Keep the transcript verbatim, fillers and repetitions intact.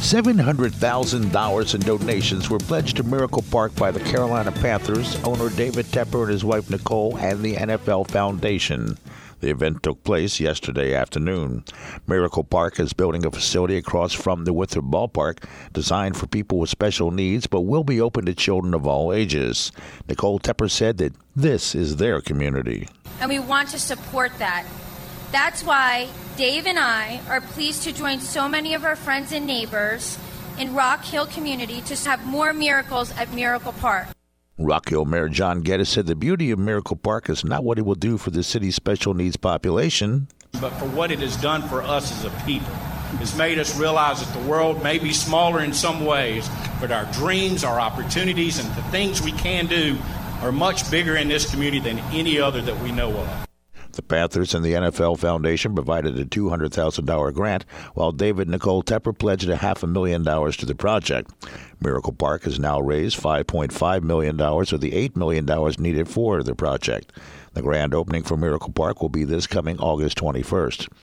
seven hundred thousand dollars in donations were pledged to Miracle Park by the Carolina Panthers, owner David Tepper and his wife Nicole, and the N F L Foundation. The event took place yesterday afternoon. Miracle Park is building a facility across from the Winthrop Ballpark designed for people with special needs, but will be open to children of all ages. Nicole Tepper said that this is their community. And we want to support that. That's why Dave and I are pleased to join so many of our friends and neighbors in Rock Hill community to have more miracles at Miracle Park. Rock Hill Mayor John Geddes said the beauty of Miracle Park is not what it will do for the city's special needs population, but for what it has done for us as a people. It's made us realize that the world may be smaller in some ways, but our dreams, our opportunities, and the things we can do are much bigger in this community than any other that we know of. The Panthers and the N F L Foundation provided a two hundred thousand dollars grant, while David and Nicole Tepper pledged a half a million dollars to the project. Miracle Park has now raised five point five million dollars of the eight million dollars needed for the project. The grand opening for Miracle Park will be this coming August twenty-first.